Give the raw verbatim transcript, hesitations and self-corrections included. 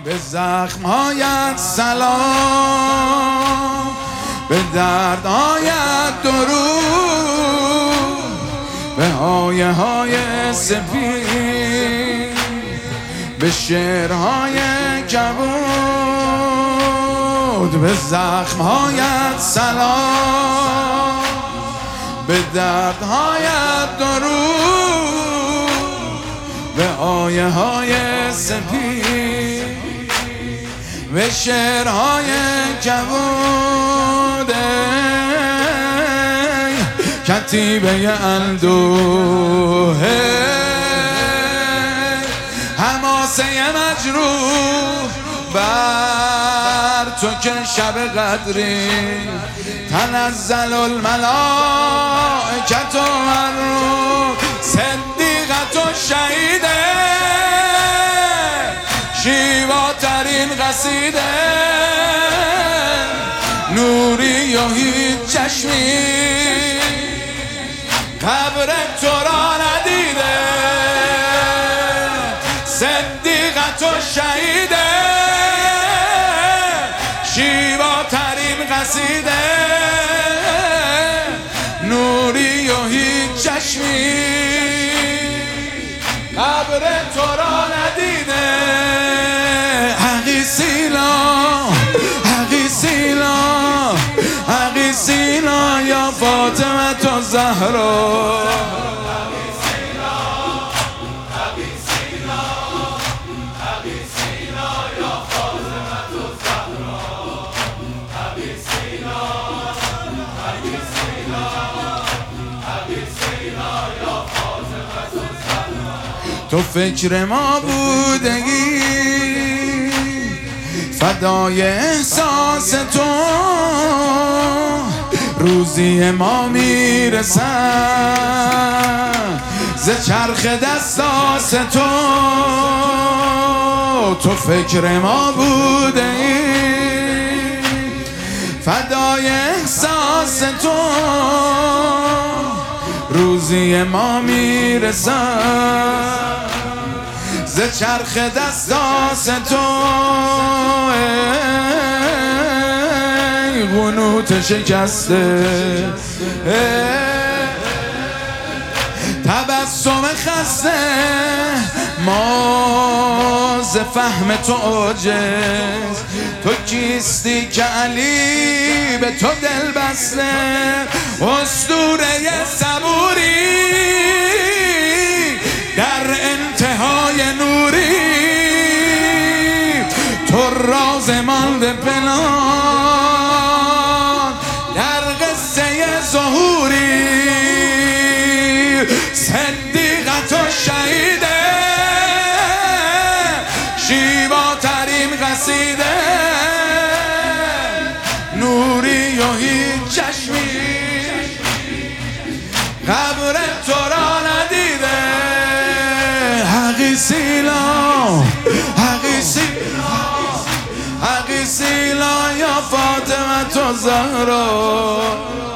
به زخم‌هایت سلام، به دردهایت درود، به آیه های سفید، به شعرهای کبود. به زخم‌هایت سلام، به دردهایت درود، به آیه های سفید، به شعرهای کبود. کتیبه اندوه، حماسه مجروح بر تو که شب قدری، تنزل الملائکة والروح. صدیقت و شهیده، شیواترین قصیده، نوری و هیچ چشمی، قبر تو را ندیده. صدیقت و شهیده، شیواترین قصیده، نوری و هیچ چشمی، قبر تو را ندیده. حقی سیلا، حقی سیلا، حقی سیلا یا فاطمه تو زهرا. تو فکر ما بودگی، فدای احساس تو، روزی ما میرسن ز چرخ دستاس تو. تو فکر ما بودگی، فدای احساس تو، روزی ما میرسن ز چرخ دستاس تو. ای قنوت شکسته، تبسم خسته، ما ز فهم تو عاجز. تو کیستی که علی به تو دل بسته، اسطوره صبوری در انتهای نوری. تو راز مانده پنهان در قصه ظهوری. صدیقت و شهیده، شیواترین قصیده، نوری و هیچ چشمی، قبر تو را ندیده. حقی سیلا، حقی سیلا، حقی سیلا یا فاطمه تو زهرا.